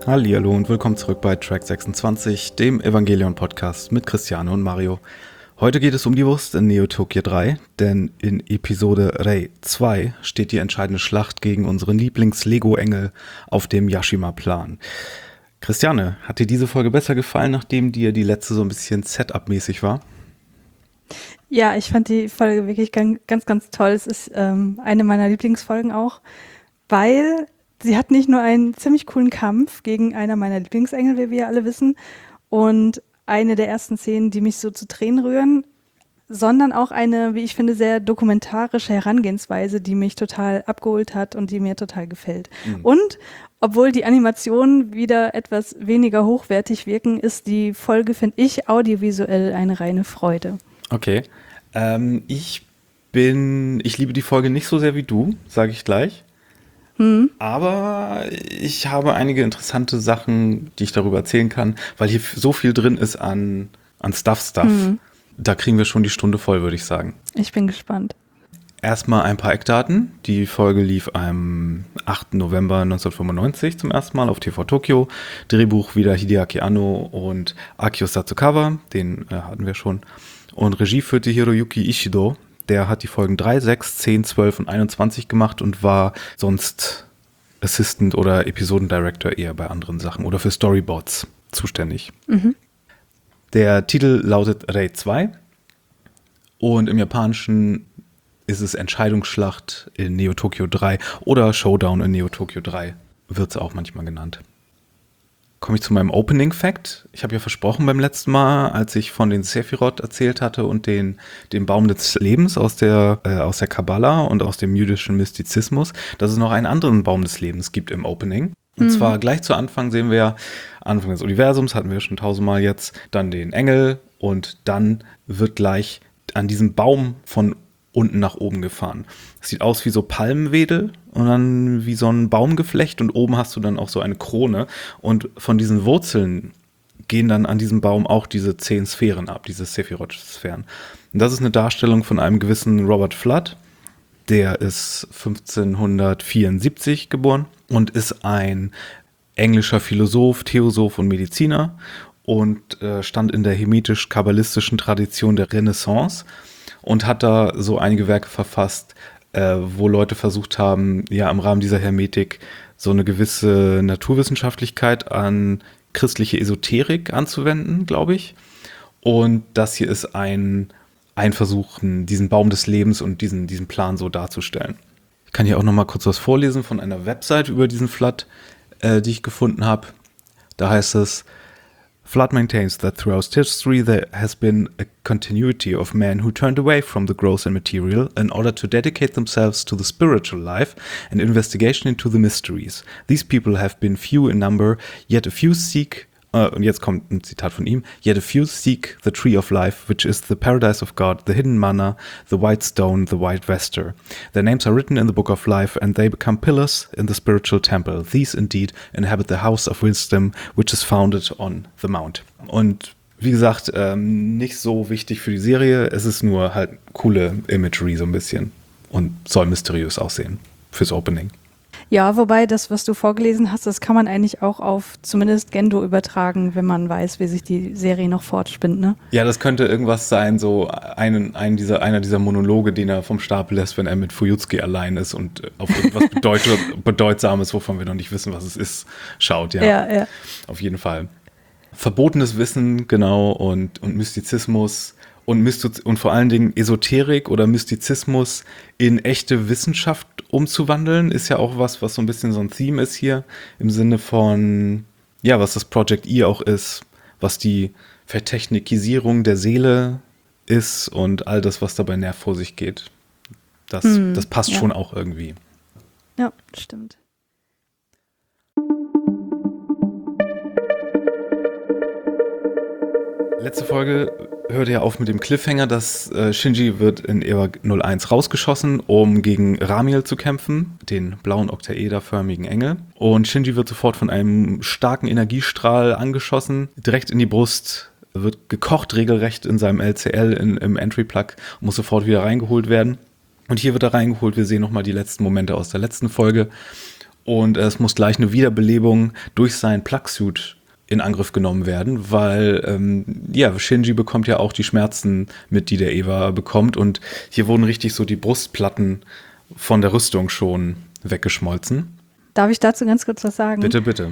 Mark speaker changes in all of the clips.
Speaker 1: Hallihallo und willkommen zurück bei Track 26, dem Evangelion-Podcast mit Christiane und Mario. Heute geht es um die Wurst in Neo Tokyo 3, denn in Episode Rei 2 steht die entscheidende Schlacht gegen unseren Lieblings-Lego-Engel auf dem Yashima-Plan. Christiane, hat dir diese Folge besser gefallen, nachdem dir die letzte so ein bisschen Setup-mäßig war?
Speaker 2: Ja, ich fand die Folge wirklich ganz, ganz toll. Es ist eine meiner Lieblingsfolgen auch, weil sie hat nicht nur einen ziemlich coolen Kampf gegen einer meiner Lieblingsengel, wie wir ja alle wissen, und eine der ersten Szenen, die mich so zu Tränen rühren, sondern auch eine, wie ich finde, sehr dokumentarische Herangehensweise, die mich total abgeholt hat und die mir total gefällt. Und obwohl die Animationen wieder etwas weniger hochwertig wirken, ist die Folge, finde ich, audiovisuell eine reine Freude.
Speaker 1: Okay, ich liebe die Folge nicht so sehr wie du, sage ich gleich. Aber ich habe einige interessante Sachen, die ich darüber erzählen kann, weil hier so viel drin ist an Stuff. Da kriegen wir schon die Stunde voll, würde ich sagen.
Speaker 2: Ich bin gespannt.
Speaker 1: Erstmal ein paar Eckdaten. Die Folge lief am 8. November 1995 zum ersten Mal auf TV Tokyo. Drehbuch wieder Hideaki Anno und Akio Satsukawa, den hatten wir schon. Und Regie führte Hiroyuki Ishido. Der hat die Folgen 3, 6, 10, 12 und 21 gemacht und war sonst Assistant oder Episodendirector eher bei anderen Sachen oder für Storyboards zuständig. Der Titel lautet Rei 2 und im Japanischen ist es Entscheidungsschlacht in Neo Tokyo 3 oder Showdown in Neo Tokyo 3, wird es auch manchmal genannt. Komme ich zu meinem Opening-Fact. Ich habe ja versprochen beim letzten Mal, als ich von den Sephiroth erzählt hatte und den Baum des Lebens aus der Kabbala und aus dem jüdischen Mystizismus, dass es noch einen anderen Baum des Lebens gibt im Opening. Und zwar gleich zu Anfang sehen wir ja, Anfang des Universums hatten wir schon 1000-mal jetzt, dann den Engel und dann wird gleich an diesem Baum von unten nach oben gefahren. Es sieht aus wie so Palmenwedel und dann wie so ein Baumgeflecht und oben hast du dann auch so eine Krone und von diesen Wurzeln gehen dann an diesem Baum auch diese 10 Sphären ab, diese Sephiroth-Sphären. Und das ist eine Darstellung von einem gewissen Robert Flood, der ist 1574 geboren und ist ein englischer Philosoph, Theosoph und Mediziner und stand in der hemitisch-kabbalistischen Tradition der Renaissance und hat da so einige Werke verfasst, wo Leute versucht haben, ja im Rahmen dieser Hermetik so eine gewisse Naturwissenschaftlichkeit an christliche Esoterik anzuwenden, glaube ich. Und das hier ist ein Versuch, diesen Baum des Lebens und diesen Plan so darzustellen. Ich kann hier auch noch mal kurz was vorlesen von einer Website über diesen Flood, die ich gefunden habe. Da heißt es: Flood maintains that throughout history there has been a continuity of men who turned away from the gross and material in order to dedicate themselves to the spiritual life and investigation into the mysteries. These people have been few in number, yet a few seek, und jetzt kommt ein Zitat von ihm, yet a few seek the tree of life, which is the paradise of God, the hidden manna, the white stone, the white vesture. Their names are written in the book of life, and they become pillars in the spiritual temple. These indeed inhabit the house of wisdom, which is founded on the mount. Und wie gesagt, nicht so wichtig für die Serie, es ist nur halt coole Imagery so ein bisschen und soll mysteriös aussehen fürs Opening.
Speaker 2: Ja, wobei das, was du vorgelesen hast, das kann man eigentlich auch auf zumindest Gendo übertragen, wenn man weiß, wie sich die Serie noch fortspinnt, ne?
Speaker 1: Ja, das könnte irgendwas sein, so einer dieser Monologe, den er vom Stapel lässt, wenn er mit Fuyutsuki allein ist und auf irgendwas Bedeutsames, wovon wir noch nicht wissen, was es ist, schaut. Ja. Auf jeden Fall. Verbotenes Wissen, genau, und Mystizismus und vor allen Dingen Esoterik oder Mystizismus in echte Wissenschaft umzuwandeln, ist ja auch was so ein bisschen so ein Theme ist hier, im Sinne von, ja, was das Project E auch ist, was die Vertechnikisierung der Seele ist und all das, was dabei näher vor sich geht. Das passt schon auch irgendwie.
Speaker 2: Ja, stimmt.
Speaker 1: Letzte Folge hörte ja auf mit dem Cliffhanger, dass Shinji wird in EVA 01 rausgeschossen, um gegen Ramiel zu kämpfen, den blauen oktaederförmigen Engel. Und Shinji wird sofort von einem starken Energiestrahl angeschossen, direkt in die Brust, wird gekocht regelrecht in seinem LCL im Entry-Plug und muss sofort wieder reingeholt werden. Und hier wird er reingeholt, wir sehen nochmal die letzten Momente aus der letzten Folge. Und es muss gleich eine Wiederbelebung durch seinen Plugsuit in Angriff genommen werden, weil Shinji bekommt ja auch die Schmerzen mit, die der Eva bekommt. Und hier wurden richtig so die Brustplatten von der Rüstung schon weggeschmolzen.
Speaker 2: Darf ich dazu ganz kurz was sagen?
Speaker 1: Bitte, bitte.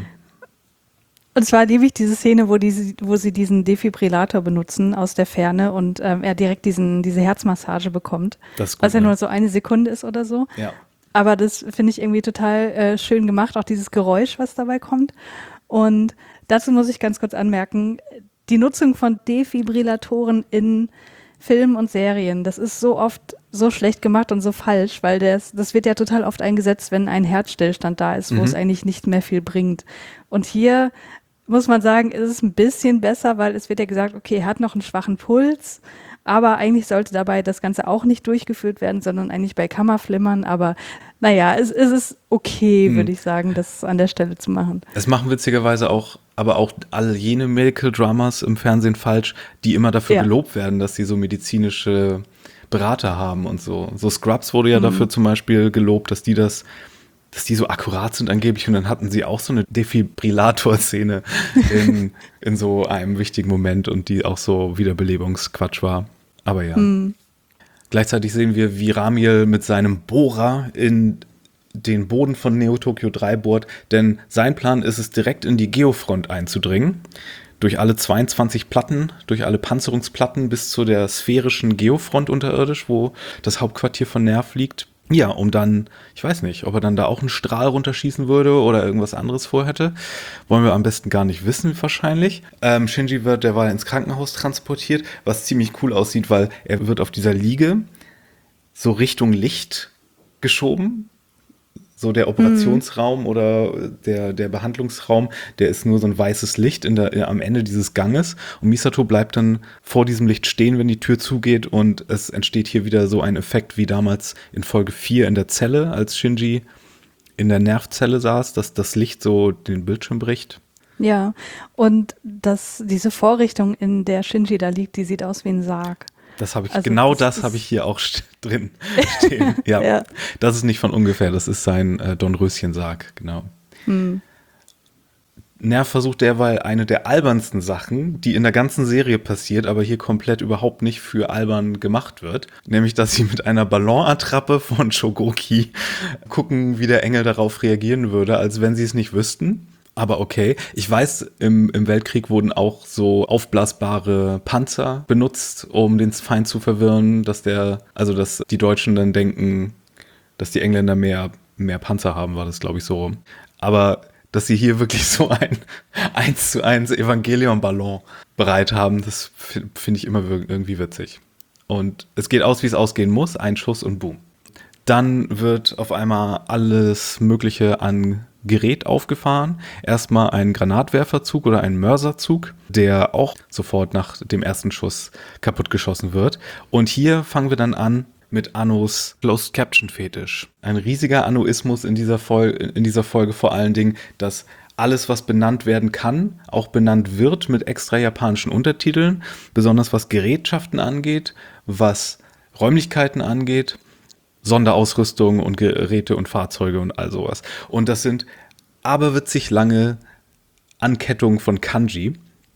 Speaker 2: Und zwar liebe ich diese Szene, wo sie diesen Defibrillator benutzen aus der Ferne und er direkt diese Herzmassage bekommt.
Speaker 1: Das ist gut,
Speaker 2: was ja nur so eine Sekunde ist oder so.
Speaker 1: Ja.
Speaker 2: Aber das finde ich irgendwie total schön gemacht, auch dieses Geräusch, was dabei kommt. Und dazu muss ich ganz kurz anmerken, die Nutzung von Defibrillatoren in Filmen und Serien, das ist so oft so schlecht gemacht und so falsch, weil das wird ja total oft eingesetzt, wenn ein Herzstillstand da ist, wo es eigentlich nicht mehr viel bringt. Und hier muss man sagen, ist es ein bisschen besser, weil es wird ja gesagt, okay, er hat noch einen schwachen Puls, aber eigentlich sollte dabei das Ganze auch nicht durchgeführt werden, sondern eigentlich bei Kammerflimmern. Aber naja, es ist okay, würde ich sagen, das an der Stelle zu machen.
Speaker 1: Es machen witzigerweise aber auch all jene Medical Dramas im Fernsehen falsch, die immer dafür gelobt werden, dass sie so medizinische Berater haben und so. So Scrubs wurde ja dafür zum Beispiel gelobt, dass die so akkurat sind angeblich, und dann hatten sie auch so eine Defibrillator-Szene in so einem wichtigen Moment und die auch so Wiederbelebungsquatsch war. Aber ja. Gleichzeitig sehen wir, wie Ramiel mit seinem Bohrer in den Boden von Neo Tokyo 3 bohrt, denn sein Plan ist es, direkt in die Geofront einzudringen. Durch alle 22 Platten, durch alle Panzerungsplatten bis zu der sphärischen Geofront unterirdisch, wo das Hauptquartier von Nerv liegt. Ja, um dann, ich weiß nicht, ob er dann da auch einen Strahl runterschießen würde oder irgendwas anderes vorhätte. Wollen wir am besten gar nicht wissen, wahrscheinlich. Shinji wird derweil ins Krankenhaus transportiert, was ziemlich cool aussieht, weil er wird auf dieser Liege so Richtung Licht geschoben. So der Operationsraum oder der Behandlungsraum, der ist nur so ein weißes Licht am Ende dieses Ganges. Und Misato bleibt dann vor diesem Licht stehen, wenn die Tür zugeht. Und es entsteht hier wieder so ein Effekt wie damals in Folge 4 in der Zelle, als Shinji in der Nervzelle saß, dass das Licht so den Bildschirm bricht.
Speaker 2: Ja, und diese Vorrichtung, in der Shinji da liegt, die sieht aus wie ein Sarg.
Speaker 1: Das habe ich, also das habe ich hier auch drin stehen. Ja, das ist nicht von ungefähr, das ist sein Dornröschensarg, genau. Nerv versucht derweil eine der albernsten Sachen, die in der ganzen Serie passiert, aber hier komplett überhaupt nicht für albern gemacht wird. Nämlich, dass sie mit einer Ballonattrappe von Shogoki gucken, wie der Engel darauf reagieren würde, als wenn sie es nicht wüssten. Aber okay, ich weiß, im Weltkrieg wurden auch so aufblasbare Panzer benutzt, um den Feind zu verwirren, dass die Deutschen dann denken, dass die Engländer mehr Panzer haben, war das, glaube ich, so rum. Aber dass sie hier wirklich so ein 1:1 Evangelion-Ballon bereit haben, das finde ich immer irgendwie witzig. Und es geht aus, wie es ausgehen muss, ein Schuss und boom. Dann wird auf einmal alles Mögliche an Gerät aufgefahren. Erstmal ein Granatwerferzug oder ein Mörserzug, der auch sofort nach dem ersten Schuss kaputtgeschossen wird. Und hier fangen wir dann an mit Annos Closed Caption Fetisch. Ein riesiger Annoismus in dieser Folge vor allen Dingen, dass alles, was benannt werden kann, auch benannt wird mit extra japanischen Untertiteln, besonders was Gerätschaften angeht, was Räumlichkeiten angeht, Sonderausrüstung und Geräte und Fahrzeuge und all sowas. Und das sind aberwitzig lange Ankettungen von Kanji,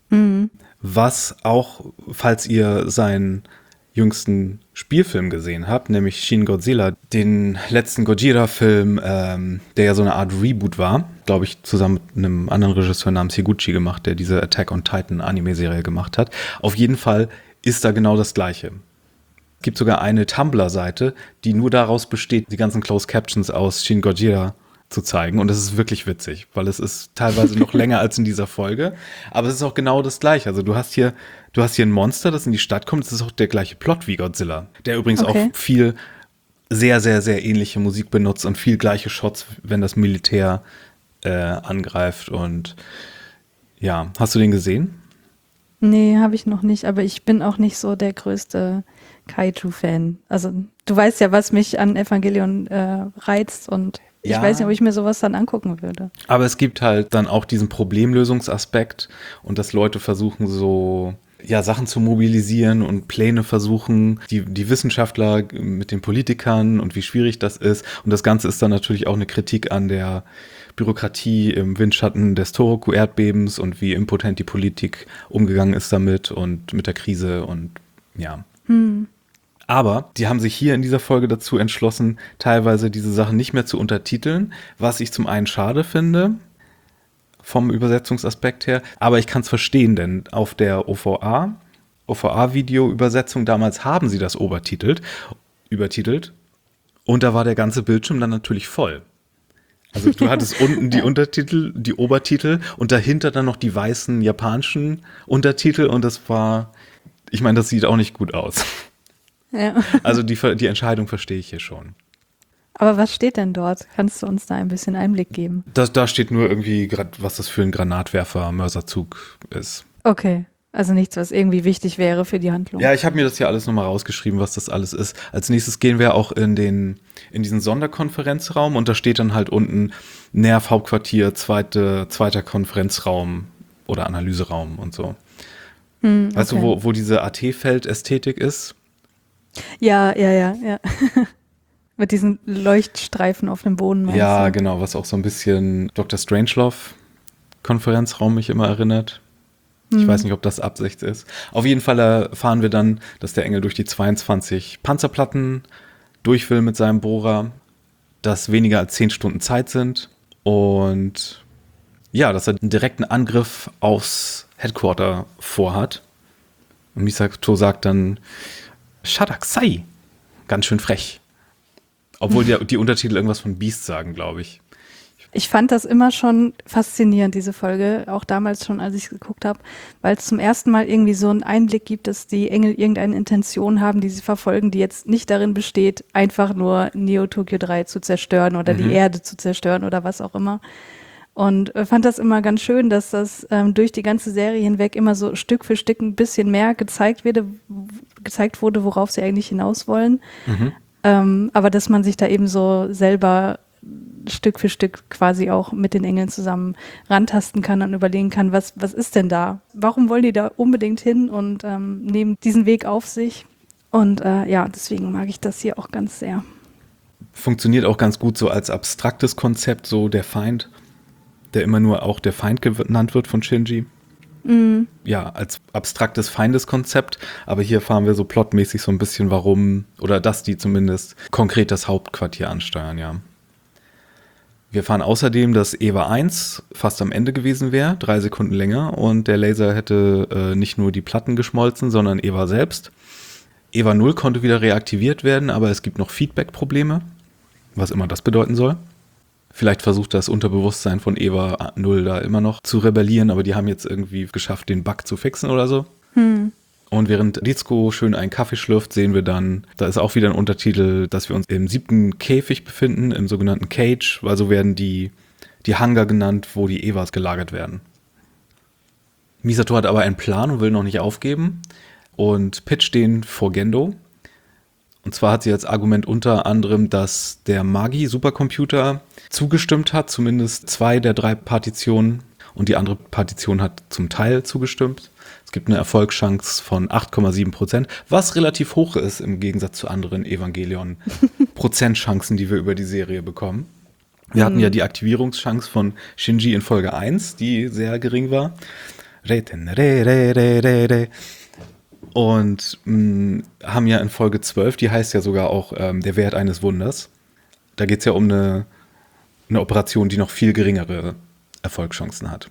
Speaker 1: was auch, falls ihr seinen jüngsten Spielfilm gesehen habt, nämlich Shin Godzilla, den letzten Gojira-Film, der ja so eine Art Reboot war, glaube ich, zusammen mit einem anderen Regisseur namens Higuchi gemacht, der diese Attack on Titan Anime-Serie gemacht hat. Auf jeden Fall ist da genau das Gleiche. Es gibt sogar eine Tumblr-Seite, die nur daraus besteht, die ganzen Closed Captions aus Shin Gojira zu zeigen. Und das ist wirklich witzig, weil es ist teilweise noch länger als in dieser Folge. Aber es ist auch genau das Gleiche. Also du hast hier ein Monster, das in die Stadt kommt. Das ist auch der gleiche Plot wie Godzilla. Der übrigens auch viel sehr, sehr, sehr ähnliche Musik benutzt und viel gleiche Shots, wenn das Militär angreift. Und ja, hast du den gesehen?
Speaker 2: Nee, habe ich noch nicht. Aber ich bin auch nicht so der größte Kaiju-Fan. Also du weißt ja, was mich an Evangelion reizt, und ich weiß nicht, ob ich mir sowas dann angucken würde. Aber
Speaker 1: es gibt halt dann auch diesen Problemlösungsaspekt und dass Leute versuchen so, ja, Sachen zu mobilisieren und Pläne versuchen, die Wissenschaftler mit den Politikern und wie schwierig das ist. Und das Ganze ist dann natürlich auch eine Kritik an der Bürokratie im Windschatten des Tohoku-Erdbebens und wie impotent die Politik umgegangen ist damit und mit der Krise und ja. Aber die haben sich hier in dieser Folge dazu entschlossen, teilweise diese Sachen nicht mehr zu untertiteln, was ich zum einen schade finde, vom Übersetzungsaspekt her, aber ich kann es verstehen, denn auf der OVA-Video-Übersetzung damals haben sie das übertitelt und da war der ganze Bildschirm dann natürlich voll. Also du hattest unten die Untertitel, die Obertitel und dahinter dann noch die weißen japanischen Untertitel und das war, ich meine, das sieht auch nicht gut aus.
Speaker 2: Ja.
Speaker 1: Also die Entscheidung verstehe ich hier schon.
Speaker 2: Aber was steht denn dort? Kannst du uns da ein bisschen Einblick geben?
Speaker 1: Da steht nur irgendwie, was das für ein Granatwerfer-Mörserzug ist.
Speaker 2: Okay, also nichts, was irgendwie wichtig wäre für die Handlung.
Speaker 1: Ja, ich habe mir das hier alles nochmal rausgeschrieben, was das alles ist. Als nächstes gehen wir auch in diesen Sonderkonferenzraum und da steht dann halt unten Nerv Hauptquartier, zweiter Konferenzraum oder Analyseraum und so. Weißt du, wo diese AT-Feld-Ästhetik ist?
Speaker 2: Ja. Mit diesen Leuchtstreifen auf dem Boden.
Speaker 1: Ja, genau, was auch so ein bisschen Dr. Strangelove-Konferenzraum mich immer erinnert. Ich weiß nicht, ob das Absicht ist. Auf jeden Fall erfahren wir dann, dass der Engel durch die 22 Panzerplatten durch will mit seinem Bohrer, dass weniger als 10 Stunden Zeit sind und ja, dass er einen direkten Angriff aufs Headquarter vorhat. Und Misato sagt dann, Shadakusai, ganz schön frech. Obwohl die Untertitel irgendwas von Beast sagen, glaube ich.
Speaker 2: Ich fand das immer schon faszinierend, diese Folge, auch damals schon, als ich es geguckt habe, weil es zum ersten Mal irgendwie so einen Einblick gibt, dass die Engel irgendeine Intention haben, die sie verfolgen, die jetzt nicht darin besteht, einfach nur Neo Tokyo 3 zu zerstören oder die Erde zu zerstören oder was auch immer. Und fand das immer ganz schön, dass das durch die ganze Serie hinweg immer so Stück für Stück ein bisschen mehr gezeigt wurde, worauf sie eigentlich hinaus wollen. Aber dass man sich da eben so selber Stück für Stück quasi auch mit den Engeln zusammen rantasten kann und überlegen kann, was ist denn da? Warum wollen die da unbedingt hin und nehmen diesen Weg auf sich? Und deswegen mag ich das hier auch ganz sehr.
Speaker 1: Funktioniert auch ganz gut so als abstraktes Konzept, so der Feind, der immer nur auch der Feind genannt wird von Shinji. Ja, als abstraktes Feindeskonzept, aber hier erfahren wir so plotmäßig so ein bisschen warum, oder dass die zumindest konkret das Hauptquartier ansteuern, ja. Wir erfahren außerdem, dass EVA 1 fast am Ende gewesen wäre, 3 Sekunden länger und der Laser hätte nicht nur die Platten geschmolzen, sondern EVA selbst. EVA 0 konnte wieder reaktiviert werden, aber es gibt noch Feedback-Probleme, was immer das bedeuten soll. Vielleicht versucht das Unterbewusstsein von EVA 0 da immer noch zu rebellieren, aber die haben jetzt irgendwie geschafft, den Bug zu fixen oder so. Und während Ritsuko schön einen Kaffee schlürft, sehen wir dann, da ist auch wieder ein Untertitel, dass wir uns im 7. Käfig befinden, im sogenannten Cage, weil so werden die Hangar genannt, wo die EVAs gelagert werden. Misato hat aber einen Plan und will noch nicht aufgeben und pitcht den vor Gendo. Und zwar hat sie als Argument unter anderem, dass der Magi-Supercomputer zugestimmt hat, zumindest 2 der 3 Partitionen. Und die andere Partition hat zum Teil zugestimmt. Es gibt eine Erfolgschance von 8,7%, was relativ hoch ist im Gegensatz zu anderen Evangelion-Prozentchancen, die wir über die Serie bekommen. Wir hatten ja die Aktivierungschance von Shinji in Folge 1, die sehr gering war. Und haben ja in Folge 12, die heißt ja sogar auch der Wert eines Wunders. Da geht es ja um eine Operation, die noch viel geringere Erfolgschancen hat.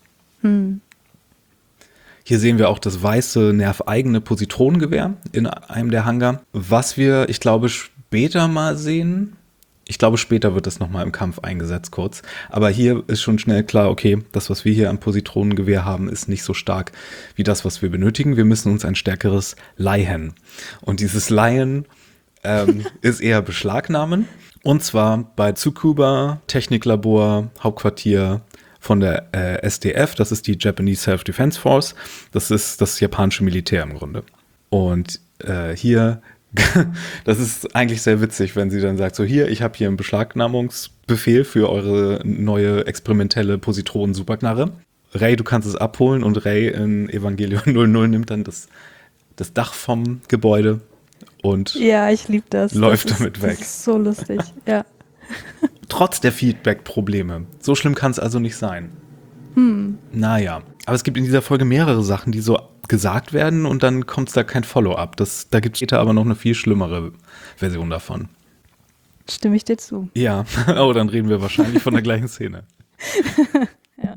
Speaker 1: Hier sehen wir auch das weiße, nerveigene Positronengewehr in einem der Hangar. Was wir, ich glaube, später mal sehen. Ich glaube, später wird das nochmal im Kampf eingesetzt kurz. Aber hier ist schon schnell klar, okay, das, was wir hier am Positronengewehr haben, ist nicht so stark wie das, was wir benötigen. Wir müssen uns ein stärkeres leihen. Und dieses Leihen ist eher Beschlagnahmen. Und zwar bei Tsukuba, Techniklabor, Hauptquartier von der SDF. Das ist die Japanese Self-Defense Force. Das ist das japanische Militär im Grunde. Und hier... Das ist eigentlich sehr witzig, wenn sie dann sagt, so hier, ich habe hier einen Beschlagnahmungsbefehl für eure neue experimentelle Positronen-Superknarre. Rey, du kannst es abholen und Rey in Evangelion 00 nimmt dann das Dach vom Gebäude und
Speaker 2: Ja, ich liebe das.
Speaker 1: läuft damit weg.
Speaker 2: Das ist so lustig, ja.
Speaker 1: Trotz der Feedback-Probleme. So schlimm kann es also nicht sein. Naja, aber es gibt in dieser Folge mehrere Sachen, die so gesagt werden und dann kommt da kein Follow-up. Da gibt es später aber noch eine viel schlimmere Version davon.
Speaker 2: Stimme ich dir zu.
Speaker 1: Ja, oh, dann reden wir wahrscheinlich von der gleichen Szene.
Speaker 2: Ja.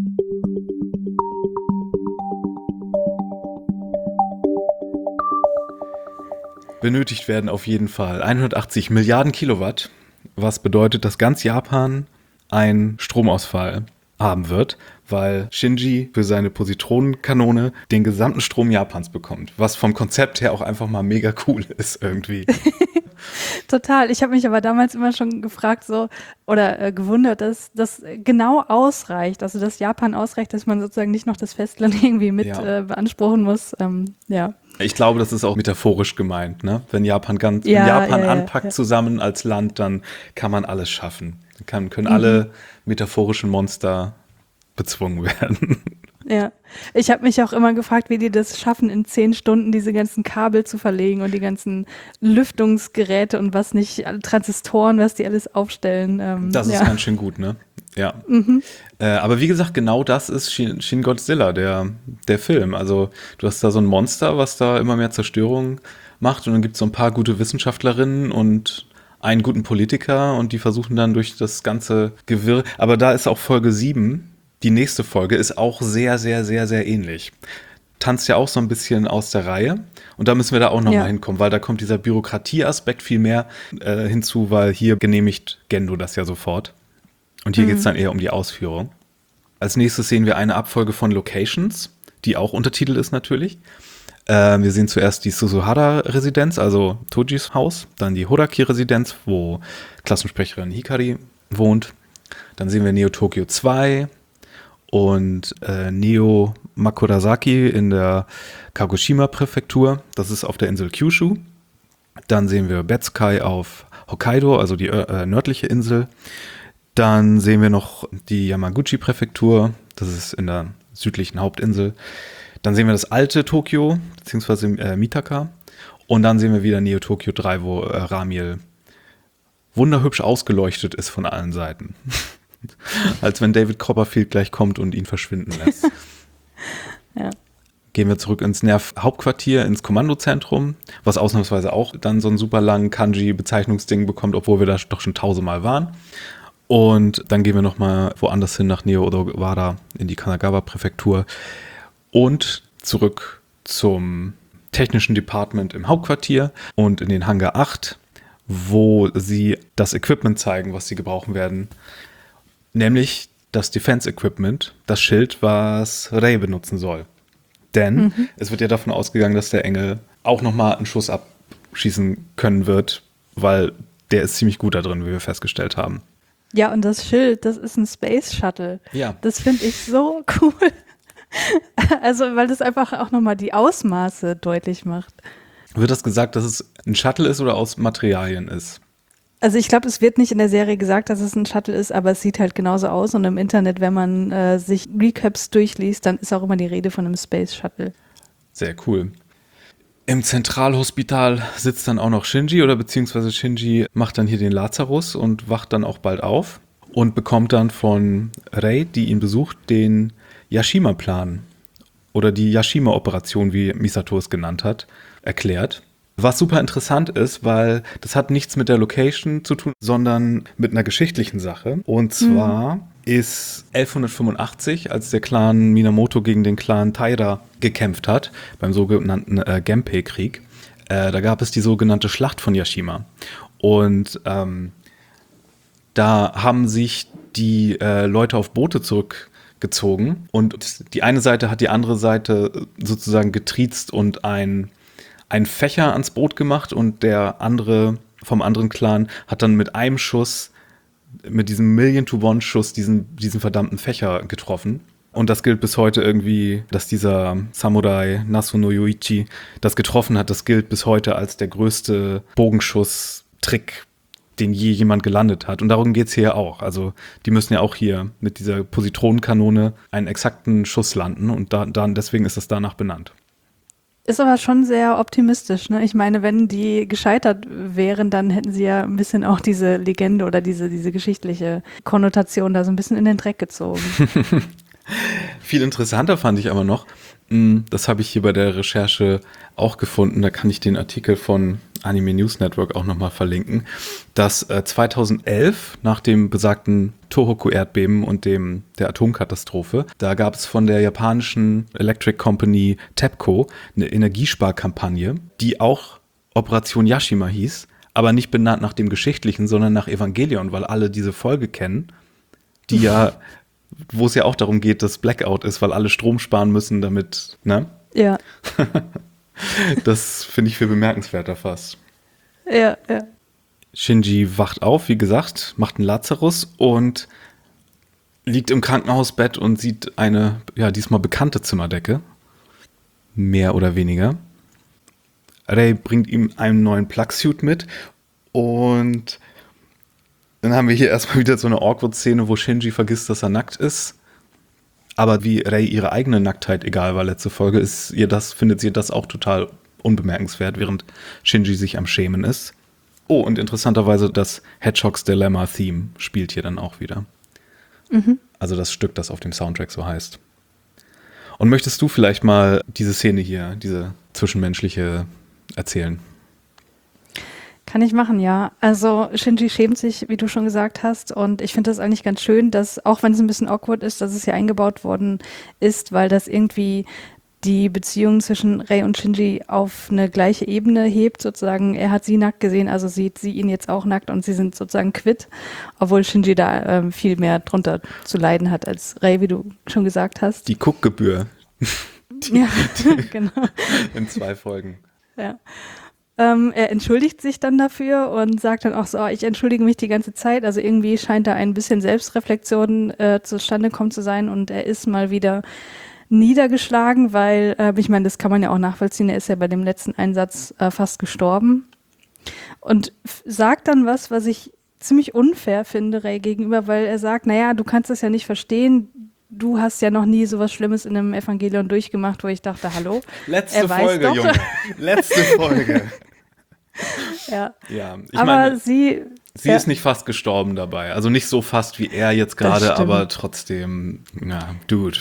Speaker 1: Benötigt werden auf jeden Fall 180 Milliarden Kilowatt, was bedeutet, dass ganz Japan einen Stromausfall haben wird, weil Shinji für seine Positronenkanone den gesamten Strom Japans bekommt, was vom Konzept her auch einfach mal mega cool ist irgendwie.
Speaker 2: Total. Ich habe mich aber damals immer schon gefragt oder gewundert, dass das genau ausreicht, also dass Japan ausreicht, dass man sozusagen nicht noch das Festland irgendwie mit beanspruchen muss. Ja.
Speaker 1: Ich glaube, das ist auch metaphorisch gemeint, ne? Wenn Japan anpackt zusammen als Land, dann kann man alles schaffen. Dann können alle metaphorischen Monster bezwungen werden.
Speaker 2: Ja, ich habe mich auch immer gefragt, wie die das schaffen, in 10 Stunden diese ganzen Kabel zu verlegen und die ganzen Lüftungsgeräte und was nicht, alle Transistoren, was die alles aufstellen.
Speaker 1: Das ist ganz schön gut, ne? Ja. Aber wie gesagt, genau das ist Shin Godzilla, der Film. Also du hast da so ein Monster, was da immer mehr Zerstörung macht und dann gibt es so ein paar gute Wissenschaftlerinnen und einen guten Politiker und die versuchen dann durch das ganze Gewirr. Aber da ist auch Folge 7. Die nächste Folge ist auch sehr, sehr, sehr, sehr ähnlich. Tanzt ja auch so ein bisschen aus der Reihe. Und da müssen wir da auch nochmal hinkommen, weil da kommt dieser Bürokratieaspekt viel mehr hinzu, weil hier genehmigt Gendo das ja sofort. Und hier geht es dann eher um die Ausführung. Als nächstes sehen wir eine Abfolge von Locations, die auch Untertitel ist natürlich. Wir sehen zuerst die Suzuhara-Residenz, also Tojis Haus. Dann die Hodaki-Residenz, wo Klassensprecherin Hikari wohnt. Dann sehen wir Neo Tokyo 2. Und Neo Makurasaki in der Kagoshima-Präfektur. Das ist auf der Insel Kyushu. Dann sehen wir Betsukai auf Hokkaido, also die nördliche Insel. Dann sehen wir noch die Yamaguchi-Präfektur. Das ist in der südlichen Hauptinsel. Dann sehen wir das alte Tokio, beziehungsweise Mitaka. Und dann sehen wir wieder Neo Tokyo 3, wo Ramiel wunderhübsch ausgeleuchtet ist von allen Seiten. Als wenn David Copperfield gleich kommt und ihn verschwinden lässt.
Speaker 2: Ja.
Speaker 1: Gehen wir zurück ins Nerv-Hauptquartier, ins Kommandozentrum, was ausnahmsweise auch dann so einen super langen Kanji-Bezeichnungsding bekommt, obwohl wir da doch schon 1000-mal waren. Und dann gehen wir nochmal woanders hin, nach Neo-Odawara, in die Kanagawa-Präfektur. Und zurück zum technischen Department im Hauptquartier und in den Hangar 8, wo sie das Equipment zeigen, was sie gebrauchen werden. Nämlich das Defense Equipment, das Schild, was Rey benutzen soll. Denn es wird ja davon ausgegangen, dass der Engel auch nochmal einen Schuss abschießen können wird, weil der ist ziemlich gut da drin, wie wir festgestellt haben.
Speaker 2: Ja, und das Schild, das ist ein Space Shuttle.
Speaker 1: Ja.
Speaker 2: Das finde ich so cool. Also, weil das einfach auch nochmal die Ausmaße deutlich macht.
Speaker 1: Wird das gesagt, dass es ein Shuttle ist oder aus Materialien ist?
Speaker 2: Also ich glaube, es wird nicht in der Serie gesagt, dass es ein Shuttle ist, aber es sieht halt genauso aus. Und im Internet, wenn man sich Recaps durchliest, dann ist auch immer die Rede von einem Space Shuttle.
Speaker 1: Sehr cool. Im Zentralhospital sitzt dann auch noch Shinji oder beziehungsweise Shinji macht dann hier den Lazarus und wacht dann auch bald auf und bekommt dann von Rei, die ihn besucht, den Yashima-Plan oder die Yashima-Operation, wie Misato es genannt hat, erklärt. Was super interessant ist, weil das hat nichts mit der Location zu tun, sondern mit einer geschichtlichen Sache. Und zwar ist 1185, als der Clan Minamoto gegen den Clan Taira gekämpft hat, beim sogenannten Genpei-Krieg, da gab es die sogenannte Schlacht von Yashima. Und da haben sich die Leute auf Boote zurückgezogen und die eine Seite hat die andere Seite sozusagen getriezt und einen Fächer ans Boot gemacht und der andere vom anderen Clan hat dann mit einem Schuss, mit diesem Million-to-One-Schuss diesen verdammten Fächer getroffen. Und das gilt bis heute irgendwie, dass dieser Samurai Nasu no Yoichi das getroffen hat. Das gilt bis heute als der größte Bogenschuss-Trick den je jemand gelandet hat. Und darum geht es hier auch. Also die müssen ja auch hier mit dieser Positronenkanone einen exakten Schuss landen und deswegen ist es danach benannt.
Speaker 2: Ist aber schon sehr optimistisch, ne? Ich meine, wenn die gescheitert wären, dann hätten sie ja ein bisschen auch diese Legende oder diese geschichtliche Konnotation da so ein bisschen in den Dreck gezogen.
Speaker 1: Viel interessanter fand ich aber noch, das habe ich hier bei der Recherche auch gefunden, da kann ich den Artikel von Anime News Network auch nochmal verlinken, dass 2011 nach dem besagten Tohoku-Erdbeben und der Atomkatastrophe, da gab es von der japanischen Electric Company TEPCO eine Energiesparkampagne, die auch Operation Yashima hieß, aber nicht benannt nach dem Geschichtlichen, sondern nach Evangelion, weil alle diese Folge kennen, die ja wo es ja auch darum geht, dass Blackout ist, weil alle Strom sparen müssen, damit, ne?
Speaker 2: Ja.
Speaker 1: Das finde ich viel bemerkenswerter fast.
Speaker 2: Ja.
Speaker 1: Shinji wacht auf, wie gesagt, macht einen Lazarus und liegt im Krankenhausbett und sieht eine, ja, diesmal bekannte Zimmerdecke. Mehr oder weniger. Rei bringt ihm einen neuen Plugsuit mit und dann haben wir hier erstmal wieder so eine Awkward-Szene, wo Shinji vergisst, dass er nackt ist. Aber wie Rei ihre eigene Nacktheit egal war letzte Folge, findet sie das auch total unbemerkenswert, während Shinji sich am Schämen ist. Oh, und interessanterweise das Hedgehogs Dilemma-Theme spielt hier dann auch wieder. Mhm. Also das Stück, das auf dem Soundtrack so heißt. Und möchtest du vielleicht mal diese Szene hier, diese zwischenmenschliche, erzählen?
Speaker 2: Kann ich machen, ja. Also Shinji schämt sich, wie du schon gesagt hast. Und ich finde das eigentlich ganz schön, dass, auch wenn es ein bisschen awkward ist, dass es hier eingebaut worden ist, weil das irgendwie die Beziehung zwischen Rei und Shinji auf eine gleiche Ebene hebt, sozusagen. Er hat sie nackt gesehen, also sieht sie ihn jetzt auch nackt und sie sind sozusagen quitt, obwohl Shinji da viel mehr drunter zu leiden hat als Rei, wie du schon gesagt hast.
Speaker 1: Die Guckgebühr.
Speaker 2: Ja, genau.
Speaker 1: In 2 Folgen.
Speaker 2: Ja. Er entschuldigt sich dann dafür und sagt dann auch so, ich entschuldige mich die ganze Zeit. Also irgendwie scheint da ein bisschen Selbstreflexion zustande gekommen zu sein und er ist mal wieder niedergeschlagen, weil, ich meine, das kann man ja auch nachvollziehen, er ist ja bei dem letzten Einsatz fast gestorben und sagt dann was ich ziemlich unfair finde Rei gegenüber, weil er sagt, naja, du kannst das ja nicht verstehen, du hast ja noch nie sowas Schlimmes in einem Evangelion durchgemacht, wo ich dachte, hallo.
Speaker 1: Letzte Folge, Junge. Letzte Folge.
Speaker 2: Ja,
Speaker 1: ich
Speaker 2: aber
Speaker 1: meine,
Speaker 2: sie
Speaker 1: ist nicht fast gestorben dabei. Also nicht so fast wie er jetzt gerade, aber trotzdem, ja, Dude.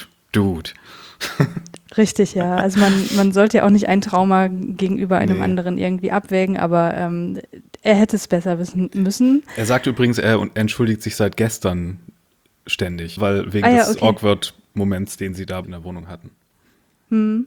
Speaker 2: Richtig, ja. Also man sollte ja auch nicht ein Trauma gegenüber einem anderen irgendwie abwägen, aber er hätte es besser wissen müssen.
Speaker 1: Er sagt übrigens, er entschuldigt sich seit gestern ständig, weil wegen des Awkward-Moments, den sie da in der Wohnung hatten.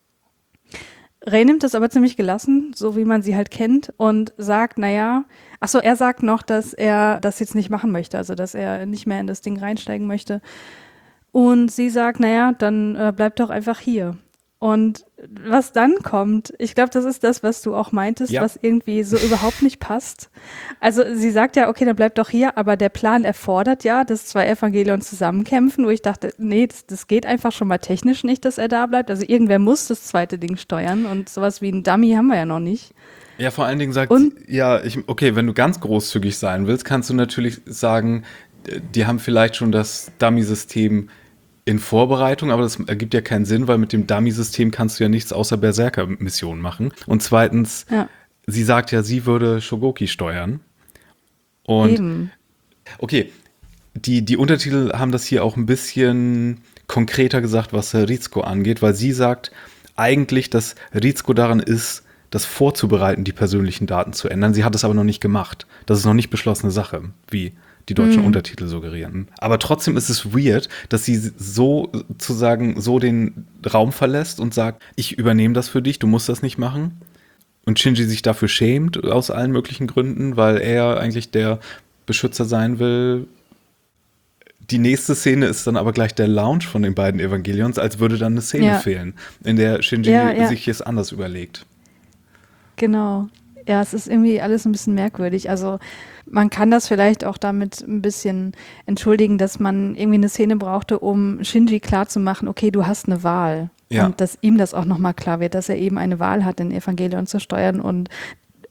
Speaker 2: Rei nimmt das aber ziemlich gelassen, so wie man sie halt kennt und sagt, er sagt noch, dass er das jetzt nicht machen möchte, also dass er nicht mehr in das Ding reinsteigen möchte. Und sie sagt, dann bleib doch einfach hier. Und was dann kommt, ich glaube, das ist das, was du auch meintest, was irgendwie so überhaupt nicht passt. Also sie sagt ja, okay, dann bleib doch hier, aber der Plan erfordert ja, dass 2 Evangelion zusammenkämpfen, wo ich dachte, nee, das geht einfach schon mal technisch nicht, dass er da bleibt. Also irgendwer muss das zweite Ding steuern und sowas wie ein Dummy haben wir ja noch nicht.
Speaker 1: Ja, vor allen Dingen sagt sie, wenn du ganz großzügig sein willst, kannst du natürlich sagen, die haben vielleicht schon das Dummy-System in Vorbereitung, aber das ergibt ja keinen Sinn, weil mit dem Dummy-System kannst du ja nichts außer Berserker-Missionen machen. Und zweitens, sie sagt ja, sie würde Shogoki steuern. Und
Speaker 2: eben.
Speaker 1: Okay, die Untertitel haben das hier auch ein bisschen konkreter gesagt, was Ritsuko angeht, weil sie sagt eigentlich, dass Ritsuko daran ist, das vorzubereiten, die persönlichen Daten zu ändern. Sie hat es aber noch nicht gemacht. Das ist noch nicht beschlossene Sache, wie die deutschen Untertitel suggerieren. Aber trotzdem ist es weird, dass sie so den Raum verlässt und sagt, ich übernehme das für dich, du musst das nicht machen. Und Shinji sich dafür schämt, aus allen möglichen Gründen, weil er eigentlich der Beschützer sein will. Die nächste Szene ist dann aber gleich der Lounge von den beiden Evangelions, als würde dann eine Szene fehlen, in der Shinji sich es anders überlegt.
Speaker 2: Genau. Ja, es ist irgendwie alles ein bisschen merkwürdig. Also man kann das vielleicht auch damit ein bisschen entschuldigen, dass man irgendwie eine Szene brauchte, um Shinji klarzumachen, okay, du hast eine Wahl. Ja. Und dass ihm das auch nochmal klar wird, dass er eben eine Wahl hat, den Evangelion zu steuern und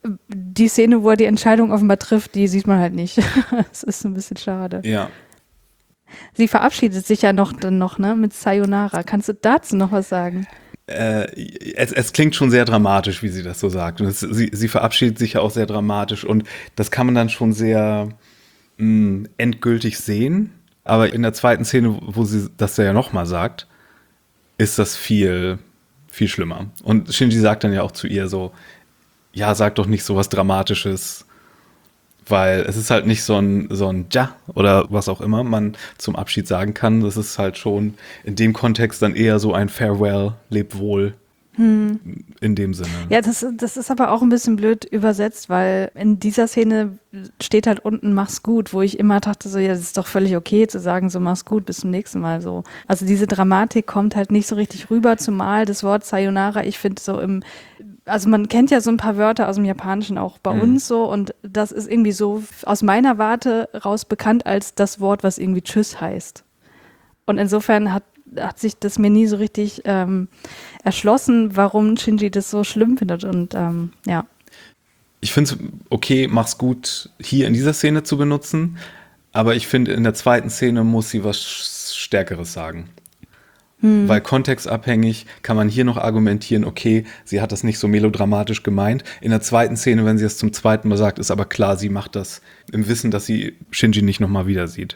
Speaker 2: die Szene, wo er die Entscheidung offenbar trifft, die sieht man halt nicht. Das ist ein bisschen schade.
Speaker 1: Ja.
Speaker 2: Sie verabschiedet sich ja dann noch, ne, mit Sayonara. Kannst du dazu noch was sagen?
Speaker 1: Es klingt schon sehr dramatisch, wie sie das so sagt. Und sie verabschiedet sich ja auch sehr dramatisch. Und das kann man dann schon sehr endgültig sehen. Aber in der zweiten Szene, wo sie das ja nochmal sagt, ist das viel, viel schlimmer. Und Shinji sagt dann ja auch zu ihr so, ja, sag doch nicht so was Dramatisches, weil es ist halt nicht so ein Ja oder was auch immer man zum Abschied sagen kann. Das ist halt schon in dem Kontext dann eher so ein Farewell, leb wohl. In dem Sinne.
Speaker 2: Ja, das ist aber auch ein bisschen blöd übersetzt, weil in dieser Szene steht halt unten mach's gut, wo ich immer dachte so, ja, das ist doch völlig okay zu sagen, so mach's gut, bis zum nächsten Mal so. Also diese Dramatik kommt halt nicht so richtig rüber, zumal das Wort Sayonara, ich finde so also man kennt ja so ein paar Wörter aus dem Japanischen auch bei uns so und das ist irgendwie so aus meiner Warte raus bekannt als das Wort, was irgendwie Tschüss heißt. Und insofern hat sich das mir nie so richtig erschlossen, warum Shinji das so schlimm findet und ja.
Speaker 1: Ich finde es okay, mach's gut, hier in dieser Szene zu benutzen, aber ich finde, in der zweiten Szene muss sie was Stärkeres sagen. Weil kontextabhängig kann man hier noch argumentieren, okay, sie hat das nicht so melodramatisch gemeint. In der zweiten Szene, wenn sie es zum zweiten Mal sagt, ist aber klar, sie macht das im Wissen, dass sie Shinji nicht nochmal wieder sieht.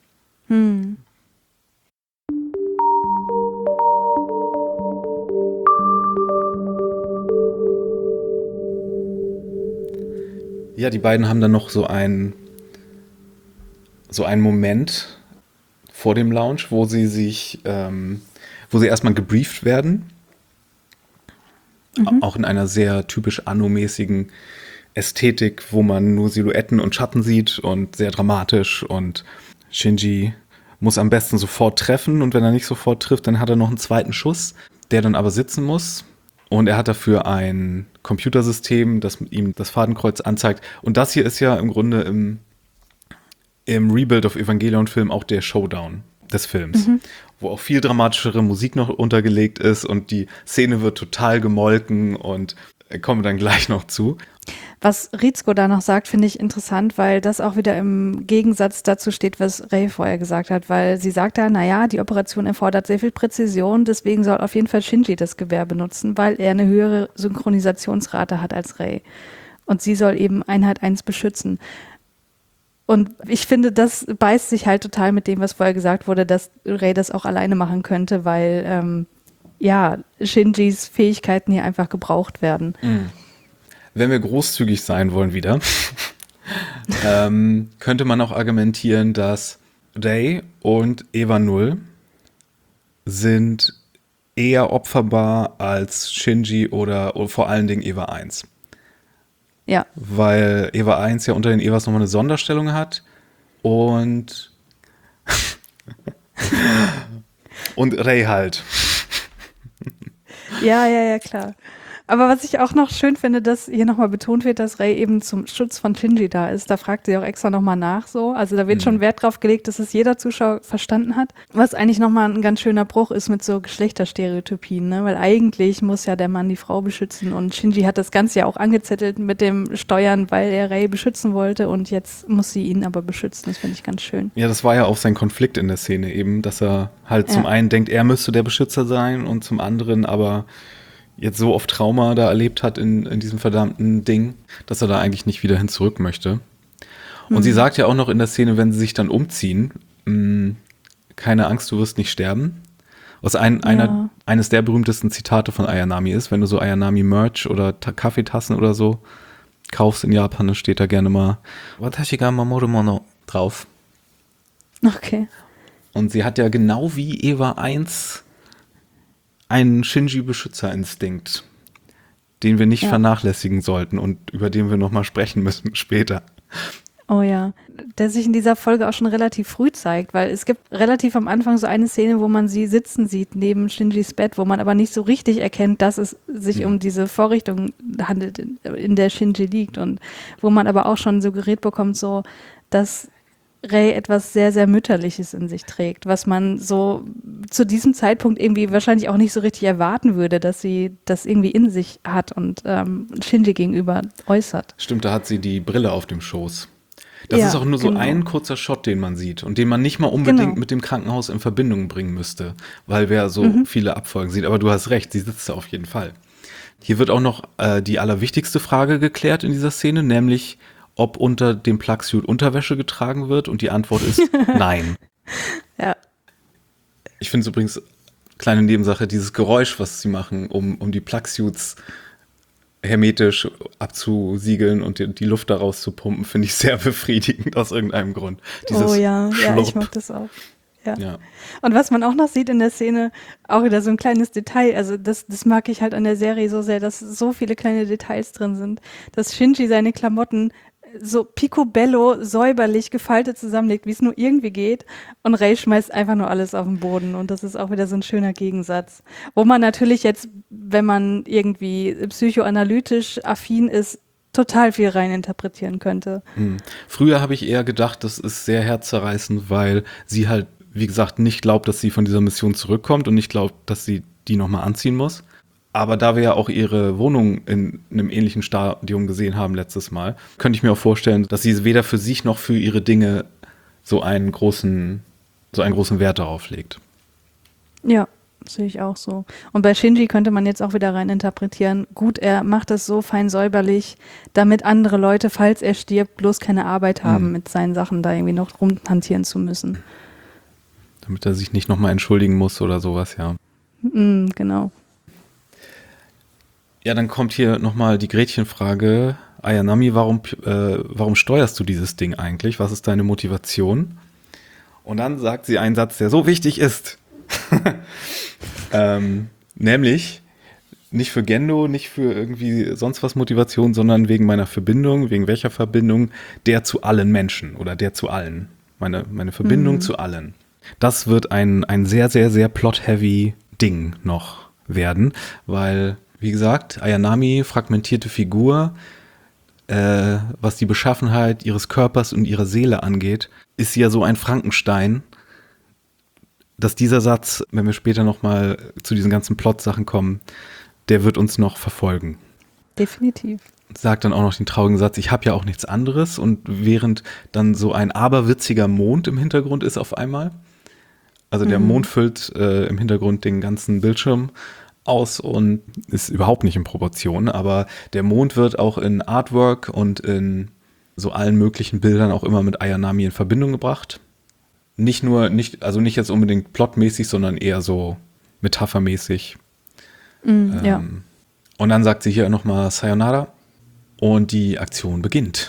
Speaker 1: Ja, die beiden haben dann noch so einen Moment vor dem Lounge, wo sie erstmal gebrieft werden. Auch in einer sehr typisch Anno-mäßigen Ästhetik, wo man nur Silhouetten und Schatten sieht und sehr dramatisch und Shinji muss am besten sofort treffen und wenn er nicht sofort trifft, dann hat er noch einen zweiten Schuss, der dann aber sitzen muss. Und er hat dafür ein Computersystem, das ihm das Fadenkreuz anzeigt. Und das hier ist ja im Grunde im Rebuild of Evangelion-Film auch der Showdown des Films, wo auch viel dramatischere Musik noch untergelegt ist und die Szene wird total gemolken und kommen dann gleich noch zu.
Speaker 2: Was Rizko da noch sagt, finde ich interessant, weil das auch wieder im Gegensatz dazu steht, was Rei vorher gesagt hat, weil sie sagt da, naja, die Operation erfordert sehr viel Präzision, deswegen soll auf jeden Fall Shinji das Gewehr benutzen, weil er eine höhere Synchronisationsrate hat als Rei. Und sie soll eben Einheit 1 beschützen. Und ich finde, das beißt sich halt total mit dem, was vorher gesagt wurde, dass Rei das auch alleine machen könnte, weil Shinjis Fähigkeiten hier einfach gebraucht werden.
Speaker 1: Wenn wir großzügig sein wollen wieder, könnte man auch argumentieren, dass Rei und Eva 0 sind eher opferbar als Shinji oder vor allen Dingen Eva 1.
Speaker 2: Ja.
Speaker 1: Weil Eva 1 ja unter den Evas nochmal eine Sonderstellung hat und Rei halt.
Speaker 2: Ja, klar. Aber was ich auch noch schön finde, dass hier nochmal betont wird, dass Rei eben zum Schutz von Shinji da ist. Da fragt sie auch extra nochmal nach so. Also da wird schon Wert drauf gelegt, dass es jeder Zuschauer verstanden hat. Was eigentlich nochmal ein ganz schöner Bruch ist mit so Geschlechterstereotypien, ne? Weil eigentlich muss ja der Mann die Frau beschützen und Shinji hat das Ganze ja auch angezettelt mit dem Steuern, weil er Rei beschützen wollte und jetzt muss sie ihn aber beschützen. Das finde ich ganz schön.
Speaker 1: Ja, das war ja auch sein Konflikt in der Szene eben, dass er halt zum einen denkt, er müsste der Beschützer sein und zum anderen aber jetzt so oft Trauma da erlebt hat in diesem verdammten Ding, dass er da eigentlich nicht wieder hin zurück möchte. Und sie sagt ja auch noch in der Szene, wenn sie sich dann umziehen, keine Angst, du wirst nicht sterben. Was eines der berühmtesten Zitate von Ayanami ist, wenn du so Ayanami-Merch oder Kaffeetassen oder so kaufst in Japan, dann steht da gerne mal Watashi ga mamoru mono drauf.
Speaker 2: Okay.
Speaker 1: Und sie hat ja genau wie Eva 1 einen Shinji-Beschützerinstinkt, den wir nicht vernachlässigen sollten und über den wir nochmal sprechen müssen später.
Speaker 2: Oh ja, der sich in dieser Folge auch schon relativ früh zeigt, weil es gibt relativ am Anfang so eine Szene, wo man sie sitzen sieht neben Shinjis Bett, wo man aber nicht so richtig erkennt, dass es sich um diese Vorrichtung handelt, in der Shinji liegt und wo man aber auch schon suggeriert bekommt, so dass Rey etwas sehr, sehr Mütterliches in sich trägt, was man so zu diesem Zeitpunkt irgendwie wahrscheinlich auch nicht so richtig erwarten würde, dass sie das irgendwie in sich hat und Shinji gegenüber äußert.
Speaker 1: Stimmt, da hat sie die Brille auf dem Schoß. Das
Speaker 2: Ja,
Speaker 1: ist auch nur so
Speaker 2: genau.
Speaker 1: ein kurzer Shot, den man sieht und den man nicht mal unbedingt
Speaker 2: Genau.
Speaker 1: mit dem Krankenhaus in Verbindung bringen müsste, weil wer so viele Abfolgen sieht. Aber du hast recht, sie sitzt da auf jeden Fall. Hier wird auch noch die allerwichtigste Frage geklärt in dieser Szene, nämlich ob unter dem Plugsuit Unterwäsche getragen wird und die Antwort ist nein.
Speaker 2: Ja.
Speaker 1: Ich finde es übrigens, kleine Nebensache, dieses Geräusch, was sie machen, um die Plugsuits hermetisch abzusiegeln und die Luft daraus zu pumpen, finde ich sehr befriedigend aus irgendeinem Grund.
Speaker 2: Oh ja, ich
Speaker 1: Schlurp.
Speaker 2: mag das auch. Ja.
Speaker 1: Ja.
Speaker 2: Und was man auch noch sieht in der Szene, auch wieder so ein kleines Detail, also das mag ich halt an der Serie so sehr, dass so viele kleine Details drin sind, dass Shinji seine Klamotten so picobello säuberlich gefaltet zusammenlegt, wie es nur irgendwie geht, und Rey schmeißt einfach nur alles auf den Boden, und das ist auch wieder so ein schöner Gegensatz. Wo man natürlich jetzt, wenn man irgendwie psychoanalytisch affin ist, total viel reininterpretieren könnte.
Speaker 1: Früher habe ich eher gedacht, das ist sehr herzzerreißend, weil sie halt, wie gesagt, nicht glaubt, dass sie von dieser Mission zurückkommt und nicht glaubt, dass sie die nochmal anziehen muss. Aber da wir ja auch ihre Wohnung in einem ähnlichen Stadium gesehen haben letztes Mal, könnte ich mir auch vorstellen, dass sie weder für sich noch für ihre Dinge so einen großen Wert darauf legt.
Speaker 2: Ja, sehe ich auch so. Und bei Shinji könnte man jetzt auch wieder reininterpretieren, gut, er macht das so fein säuberlich, damit andere Leute, falls er stirbt, bloß keine Arbeit haben, mit seinen Sachen da irgendwie noch rumhantieren zu müssen.
Speaker 1: Damit er sich nicht nochmal entschuldigen muss oder sowas, ja.
Speaker 2: Genau.
Speaker 1: Ja, dann kommt hier nochmal die Gretchenfrage. Ayanami, warum steuerst du dieses Ding eigentlich? Was ist deine Motivation? Und dann sagt sie einen Satz, der so wichtig ist. Nämlich, nicht für Gendo, nicht für irgendwie sonst was Motivation, sondern wegen meiner Verbindung, wegen welcher Verbindung? Der zu allen Menschen oder der zu allen. Meine Verbindung zu allen. Das wird ein sehr, sehr, sehr plot-heavy Ding noch werden, weil, wie gesagt, Ayanami, fragmentierte Figur, was die Beschaffenheit ihres Körpers und ihrer Seele angeht, ist sie ja so ein Frankenstein, dass dieser Satz, wenn wir später nochmal zu diesen ganzen Plot-Sachen kommen, der wird uns noch verfolgen.
Speaker 2: Definitiv.
Speaker 1: Sagt dann auch noch den traurigen Satz, ich habe ja auch nichts anderes, und während dann so ein aberwitziger Mond im Hintergrund ist auf einmal, also der Mond füllt im Hintergrund den ganzen Bildschirm aus und ist überhaupt nicht in Proportion, aber der Mond wird auch in Artwork und in so allen möglichen Bildern auch immer mit Ayanami in Verbindung gebracht. Nicht jetzt unbedingt plotmäßig, sondern eher so metaphermäßig.
Speaker 2: Ja.
Speaker 1: Und dann sagt sie hier nochmal Sayonara und die Aktion beginnt.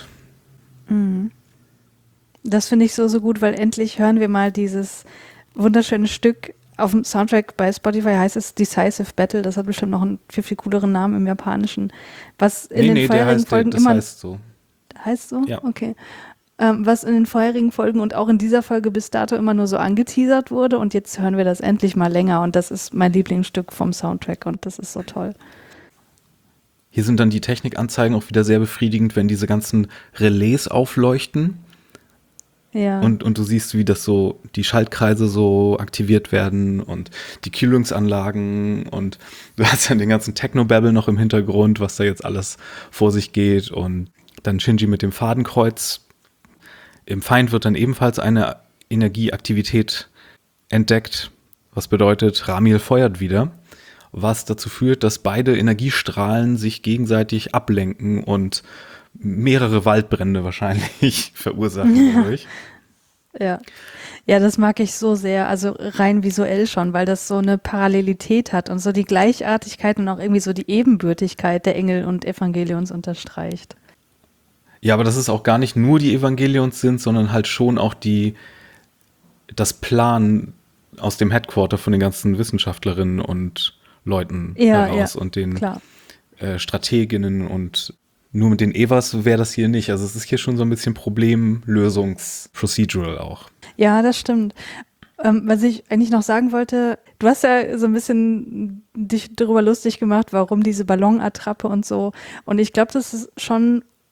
Speaker 2: Das finde ich so gut, weil endlich hören wir mal dieses wunderschöne Stück. Auf dem Soundtrack bei Spotify heißt es Decisive Battle. Das hat bestimmt noch einen viel, viel cooleren Namen im Japanischen. Was in den vorherigen Folgen
Speaker 1: das
Speaker 2: immer...
Speaker 1: heißt so.
Speaker 2: Heißt so?
Speaker 1: Ja.
Speaker 2: Okay. Was in den vorherigen Folgen und auch in dieser Folge bis dato immer nur so angeteasert wurde, und jetzt hören wir das endlich mal länger, und das ist mein Lieblingsstück vom Soundtrack und das ist so toll.
Speaker 1: Hier sind dann die Technikanzeigen auch wieder sehr befriedigend, wenn diese ganzen Relais aufleuchten.
Speaker 2: Ja.
Speaker 1: Und du siehst, wie das so, die Schaltkreise so aktiviert werden und die Kühlungsanlagen, und du hast dann den ganzen Technobabble noch im Hintergrund, was da jetzt alles vor sich geht, und dann Shinji mit dem Fadenkreuz. Im Feind wird dann ebenfalls eine Energieaktivität entdeckt, was bedeutet, Ramiel feuert wieder, was dazu führt, dass beide Energiestrahlen sich gegenseitig ablenken und mehrere Waldbrände wahrscheinlich verursachen dadurch.
Speaker 2: Ja. Ja, das mag ich so sehr, also rein visuell schon, weil das so eine Parallelität hat und so die Gleichartigkeit und auch irgendwie so die Ebenbürtigkeit der Engel und Evangelions unterstreicht.
Speaker 1: Ja, aber das ist auch gar nicht nur die Evangelions sind, sondern halt schon auch das Plan aus dem Headquarter von den ganzen Wissenschaftlerinnen und Leuten heraus und den Strateginnen, und nur mit den Evas wäre das hier nicht. Also es ist hier schon so ein bisschen Problemlösungs-Procedural auch.
Speaker 2: Ja, das stimmt. Was ich eigentlich noch sagen wollte, du hast ja so ein bisschen dich darüber lustig gemacht, warum diese Ballonattrappe und so. Und ich glaube, das ist schon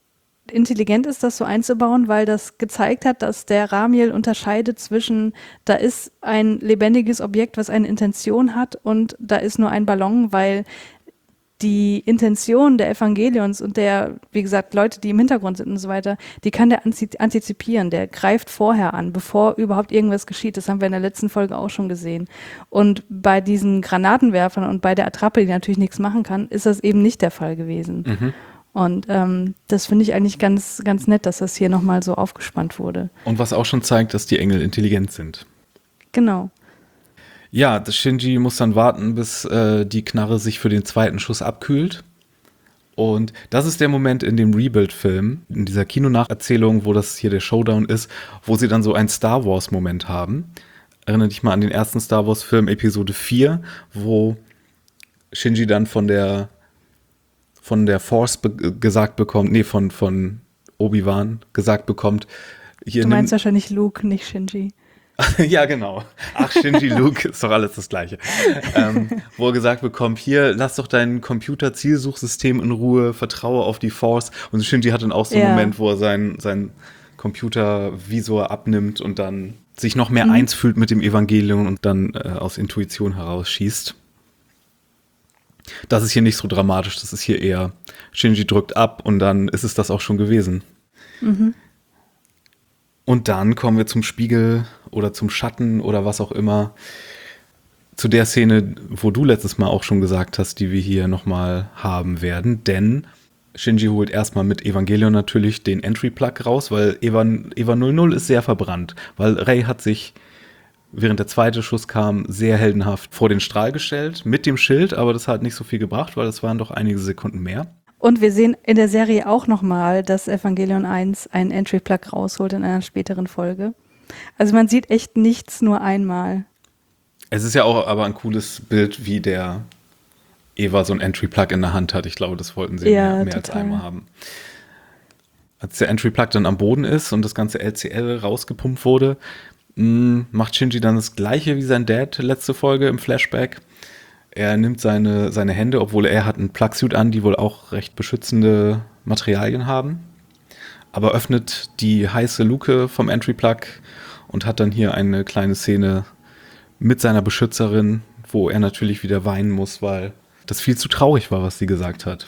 Speaker 2: intelligent ist, das so einzubauen, weil das gezeigt hat, dass der Ramiel unterscheidet zwischen, da ist ein lebendiges Objekt, was eine Intention hat und da ist nur ein Ballon, weil die Intention der Evangelions und der, wie gesagt, Leute, die im Hintergrund sind und so weiter, die kann der antizipieren, der greift vorher an, bevor überhaupt irgendwas geschieht. Das haben wir in der letzten Folge auch schon gesehen. Und bei diesen Granatenwerfern und bei der Attrappe, die natürlich nichts machen kann, ist das eben nicht der Fall gewesen.
Speaker 1: Mhm.
Speaker 2: Und das finde ich eigentlich ganz, ganz nett, dass das hier nochmal so aufgespannt wurde.
Speaker 1: Und was auch schon zeigt, dass die Engel intelligent sind.
Speaker 2: Genau.
Speaker 1: Ja, das Shinji muss dann warten, bis die Knarre sich für den zweiten Schuss abkühlt. Und das ist der Moment in dem Rebuild-Film, in dieser Kinonacherzählung, wo das hier der Showdown ist, wo sie dann so einen Star Wars-Moment haben. Erinnere dich mal an den ersten Star Wars-Film, Episode 4, wo Shinji dann von der Force gesagt bekommt, nee, von Obi-Wan gesagt bekommt. Hier
Speaker 2: Du meinst wahrscheinlich Luke, nicht Shinji.
Speaker 1: Ja, genau. Ach, Shinji, Luke, ist doch alles das Gleiche. Wo er gesagt bekommt, hier, lass doch dein Computer-Zielsuchsystem in Ruhe, vertraue auf die Force. Und Shinji hat dann auch so einen Moment, wo er sein Computervisor abnimmt und dann sich noch mehr eins fühlt mit dem Evangelium und dann aus Intuition herausschießt. Das ist hier nicht so dramatisch, das ist hier eher, Shinji drückt ab und dann ist es das auch schon gewesen. Mhm. Und dann kommen wir zum Spiegel oder zum Schatten oder was auch immer, zu der Szene, wo du letztes Mal auch schon gesagt hast, die wir hier nochmal haben werden, denn Shinji holt erstmal mit Evangelion natürlich den Entry-Plug raus, weil Eva 00 ist sehr verbrannt, weil Rey hat sich, während der zweite Schuss kam, sehr heldenhaft vor den Strahl gestellt, mit dem Schild, aber das hat nicht so viel gebracht, weil es waren doch einige Sekunden mehr.
Speaker 2: Und wir sehen in der Serie auch nochmal, dass Evangelion 1 einen Entry-Plug rausholt in einer späteren Folge. Also man sieht echt nichts nur einmal.
Speaker 1: Es ist ja auch aber ein cooles Bild, wie der Eva so ein Entry-Plug in der Hand hat. Ich glaube, das wollten sie mehr als einmal haben. Als der Entry-Plug dann am Boden ist und das ganze LCL rausgepumpt wurde, macht Shinji dann das Gleiche wie sein Dad letzte Folge im Flashback. Er nimmt seine Hände, obwohl er hat einen Plugsuit an, die wohl auch recht beschützende Materialien haben. Aber öffnet die heiße Luke vom Entry-Plug und hat dann hier eine kleine Szene mit seiner Beschützerin, wo er natürlich wieder weinen muss, weil das viel zu traurig war, was sie gesagt hat.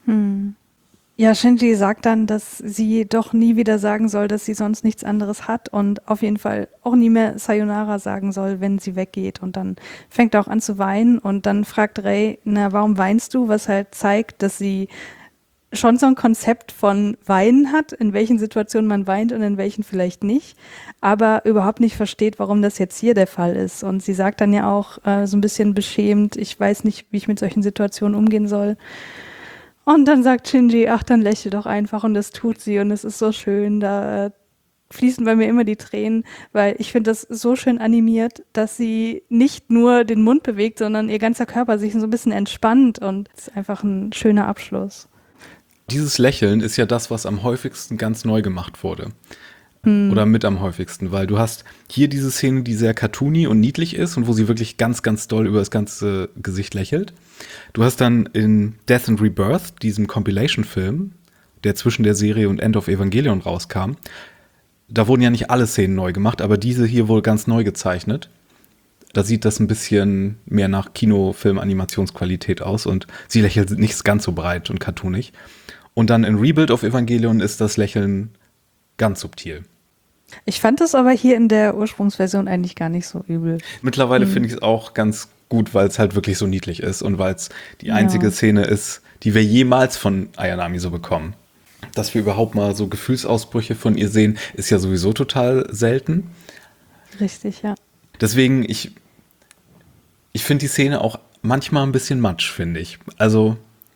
Speaker 2: Ja, Shinji sagt dann, dass sie doch nie wieder sagen soll, dass sie sonst nichts anderes hat und auf jeden Fall auch nie mehr Sayonara sagen soll, wenn sie weggeht. Und dann fängt er auch an zu weinen und dann fragt Rey, na, warum weinst du? Was halt zeigt, dass sie schon so ein Konzept von Weinen hat, in welchen Situationen man weint und in welchen vielleicht nicht, aber überhaupt nicht versteht, warum das jetzt hier der Fall ist. Und sie sagt dann ja auch so ein bisschen beschämt, ich weiß nicht, wie ich mit solchen Situationen umgehen soll. Und dann sagt Shinji, ach, dann lächel doch einfach und das tut sie und es ist so schön, da fließen bei mir immer die Tränen, weil ich finde das so schön animiert, dass sie nicht nur den Mund bewegt, sondern ihr ganzer Körper sich so ein bisschen entspannt und es ist einfach ein schöner Abschluss.
Speaker 1: Dieses Lächeln ist ja das, was am häufigsten ganz neu gemacht wurde. Oder mit am häufigsten, weil du hast hier diese Szene, die sehr cartoony und niedlich ist und wo sie wirklich ganz, ganz doll über das ganze Gesicht lächelt. Du hast dann in Death and Rebirth, diesem Compilation-Film, der zwischen der Serie und End of Evangelion rauskam, da wurden ja nicht alle Szenen neu gemacht, aber diese hier wohl ganz neu gezeichnet. Da sieht das ein bisschen mehr nach Kinofilm-Animationsqualität aus und sie lächelt nicht ganz so breit und cartoonig. Und dann in Rebuild of Evangelion ist das Lächeln ganz subtil.
Speaker 2: Ich fand das aber hier in der Ursprungsversion eigentlich gar nicht so übel.
Speaker 1: Mittlerweile finde ich es auch ganz gut, weil es halt wirklich so niedlich ist und weil es die einzige Szene ist, die wir jemals von Ayanami so bekommen. Dass wir überhaupt mal so Gefühlsausbrüche von ihr sehen, ist ja sowieso total selten.
Speaker 2: Richtig, ja.
Speaker 1: Deswegen, ich finde die Szene auch manchmal ein bisschen matsch, finde ich. Also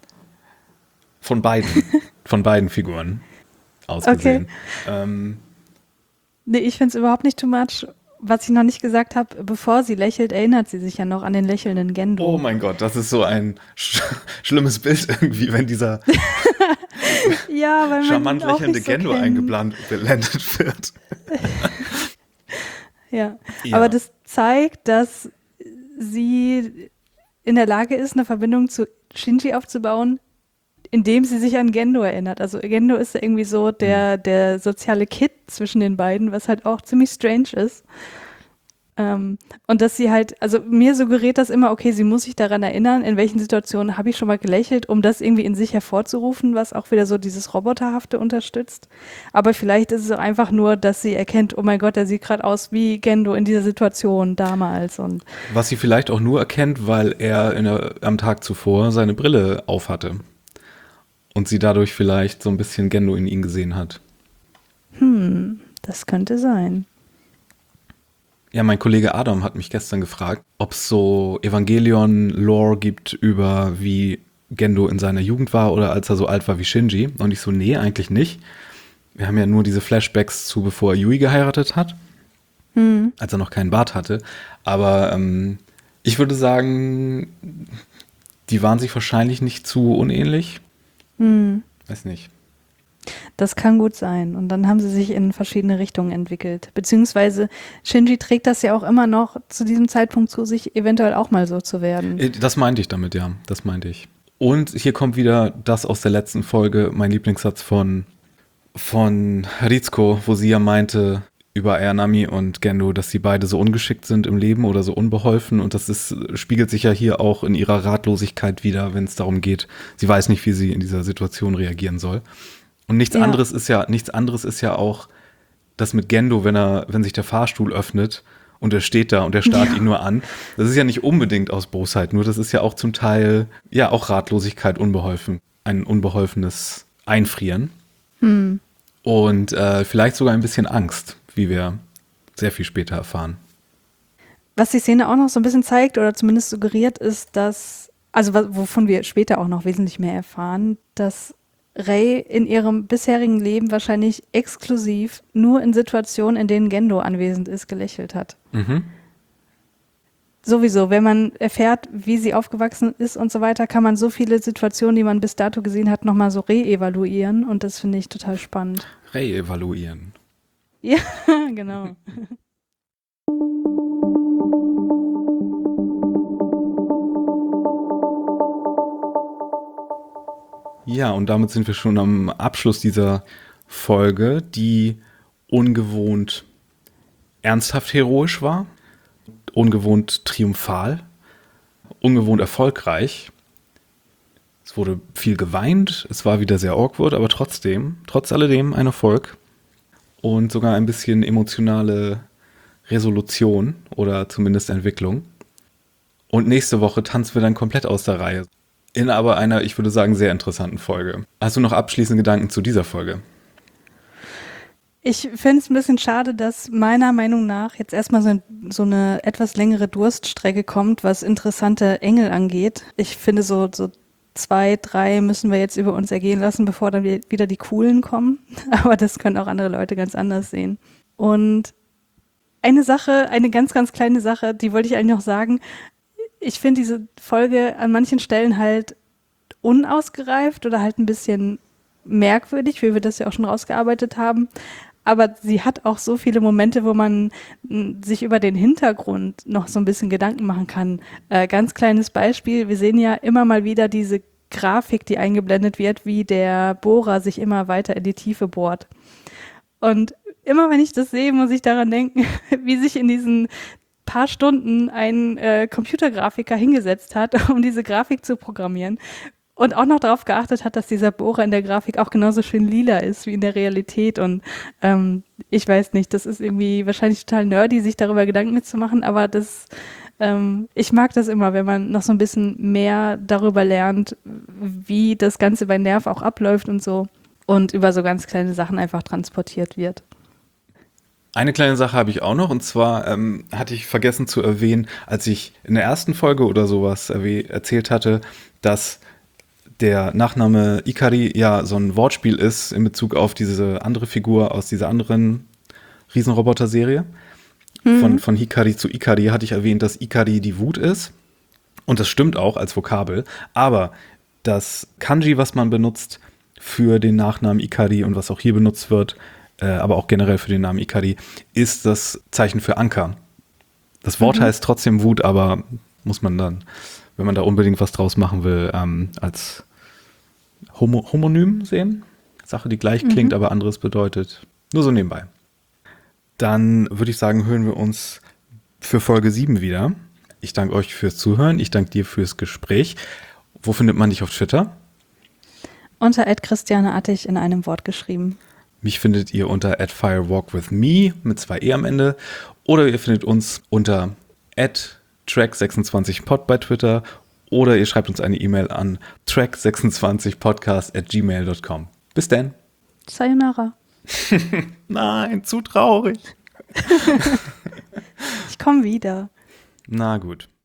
Speaker 1: von beiden Figuren aus gesehen.
Speaker 2: Okay. Nee, ich finde es überhaupt nicht too much. Was ich noch nicht gesagt habe, bevor sie lächelt, erinnert sie sich ja noch an den lächelnden Gendo.
Speaker 1: Oh mein Gott, das ist so ein schlimmes Bild irgendwie, wenn dieser
Speaker 2: ja, weil
Speaker 1: charmant
Speaker 2: man
Speaker 1: lächelnde
Speaker 2: so
Speaker 1: Gendo eingeblendet wird.
Speaker 2: Ja, aber das zeigt, dass sie in der Lage ist, eine Verbindung zu Shinji aufzubauen, indem sie sich an Gendo erinnert. Also Gendo ist ja irgendwie so der soziale Kit zwischen den beiden, was halt auch ziemlich strange ist. Und dass sie halt, also mir suggeriert das immer, okay, sie muss sich daran erinnern, in welchen Situationen habe ich schon mal gelächelt, um das irgendwie in sich hervorzurufen, was auch wieder so dieses Roboterhafte unterstützt. Aber vielleicht ist es auch einfach nur, dass sie erkennt, oh mein Gott, der sieht gerade aus wie Gendo in dieser Situation damals. Und
Speaker 1: Was sie vielleicht auch nur erkennt, weil er am Tag zuvor seine Brille aufhatte. Und sie dadurch vielleicht so ein bisschen Gendo in ihn gesehen hat.
Speaker 2: das könnte sein.
Speaker 1: Ja, mein Kollege Adam hat mich gestern gefragt, ob es so Evangelion-Lore gibt über wie Gendo in seiner Jugend war oder als er so alt war wie Shinji. Und ich so, nee, eigentlich nicht. Wir haben ja nur diese Flashbacks zu, bevor er Yui geheiratet hat, als er noch keinen Bart hatte. Aber ich würde sagen, die waren sich wahrscheinlich nicht zu unähnlich. Weiß nicht.
Speaker 2: Das kann gut sein. Und dann haben sie sich in verschiedene Richtungen entwickelt. Beziehungsweise Shinji trägt das ja auch immer noch zu diesem Zeitpunkt zu, sich eventuell auch mal so zu werden.
Speaker 1: Das meinte ich damit, ja. Das meinte ich. Und hier kommt wieder das aus der letzten Folge, mein Lieblingssatz von Ritsuko, wo sie ja meinte über Ayanami und Gendo, dass sie beide so ungeschickt sind im Leben oder so unbeholfen. Und spiegelt sich ja hier auch in ihrer Ratlosigkeit wieder, wenn es darum geht. Sie weiß nicht, wie sie in dieser Situation reagieren soll. Und nichts anderes ist ja auch das mit Gendo, wenn sich der Fahrstuhl öffnet und er steht da und er starrt ihn nur an. Das ist ja nicht unbedingt aus Bosheit, nur das ist ja auch zum Teil, ja, auch Ratlosigkeit, unbeholfen. Ein unbeholfenes Einfrieren. Und vielleicht sogar ein bisschen Angst, wie wir sehr viel später erfahren.
Speaker 2: Was die Szene auch noch so ein bisschen zeigt oder zumindest suggeriert, ist, dass, also wovon wir später auch noch wesentlich mehr erfahren, dass Rei in ihrem bisherigen Leben wahrscheinlich exklusiv nur in Situationen, in denen Gendo anwesend ist, gelächelt hat. Sowieso, wenn man erfährt, wie sie aufgewachsen ist und so weiter, kann man so viele Situationen, die man bis dato gesehen hat, nochmal so re-evaluieren und das finde ich total spannend.
Speaker 1: Re-evaluieren.
Speaker 2: Ja, genau.
Speaker 1: Ja, und damit sind wir schon am Abschluss dieser Folge, die ungewohnt ernsthaft heroisch war, ungewohnt triumphal, ungewohnt erfolgreich. Es wurde viel geweint, es war wieder sehr awkward, aber trotz alledem ein Erfolg und sogar ein bisschen emotionale Resolution oder zumindest Entwicklung. Und nächste Woche tanzen wir dann komplett aus der Reihe. In aber einer, ich würde sagen, sehr interessanten Folge. Hast du noch abschließende Gedanken zu dieser Folge?
Speaker 2: Ich finde es ein bisschen schade, dass meiner Meinung nach jetzt erstmal so eine etwas längere Durststrecke kommt, was interessante Engel angeht. Ich finde so 2, 3 müssen wir jetzt über uns ergehen lassen, bevor dann wieder die Coolen kommen. Aber das können auch andere Leute ganz anders sehen. Und eine ganz, ganz kleine Sache, die wollte ich eigentlich noch sagen. Ich finde diese Folge an manchen Stellen halt unausgereift oder halt ein bisschen merkwürdig, wie wir das ja auch schon rausgearbeitet haben. Aber sie hat auch so viele Momente, wo man sich über den Hintergrund noch so ein bisschen Gedanken machen kann. Ganz kleines Beispiel, wir sehen ja immer mal wieder diese Grafik, die eingeblendet wird, wie der Bohrer sich immer weiter in die Tiefe bohrt. Und immer wenn ich das sehe, muss ich daran denken, wie sich in diesen paar Stunden ein Computergrafiker hingesetzt hat, um diese Grafik zu programmieren und auch noch darauf geachtet hat, dass dieser Bohrer in der Grafik auch genauso schön lila ist wie in der Realität und ich weiß nicht, das ist irgendwie wahrscheinlich total nerdy, sich darüber Gedanken mitzumachen, aber ich mag das immer, wenn man noch so ein bisschen mehr darüber lernt, wie das Ganze bei Nerv auch abläuft und so und über so ganz kleine Sachen einfach transportiert wird.
Speaker 1: Eine kleine Sache habe ich auch noch, und zwar hatte ich vergessen zu erwähnen, als ich in der ersten Folge oder sowas erzählt hatte, dass der Nachname Ikari ja so ein Wortspiel ist in Bezug auf diese andere Figur aus dieser anderen Riesenroboter-Serie. Von Hikari zu Ikari hatte ich erwähnt, dass Ikari die Wut ist. Und das stimmt auch als Vokabel. Aber das Kanji, was man benutzt für den Nachnamen Ikari und was auch hier benutzt wird, aber auch generell für den Namen Ikari, ist das Zeichen für Anker. Das Wort heißt trotzdem Wut, aber muss man dann, wenn man da unbedingt was draus machen will, als Homonym sehen. Sache, die gleich klingt, aber anderes bedeutet. Nur so nebenbei. Dann würde ich sagen, hören wir uns für Folge 7 wieder. Ich danke euch fürs Zuhören. Ich danke dir fürs Gespräch. Wo findet man dich auf Twitter?
Speaker 2: Unter @Christiane_Attich in einem Wort geschrieben.
Speaker 1: Mich findet ihr unter @firewalkwithme mit 2 E am Ende. Oder ihr findet uns unter @track26pod bei Twitter. Oder ihr schreibt uns eine E-Mail an track26podcast@gmail.com. Bis dann.
Speaker 2: Sayonara.
Speaker 1: Nein, zu traurig.
Speaker 2: Ich komme wieder.
Speaker 1: Na gut.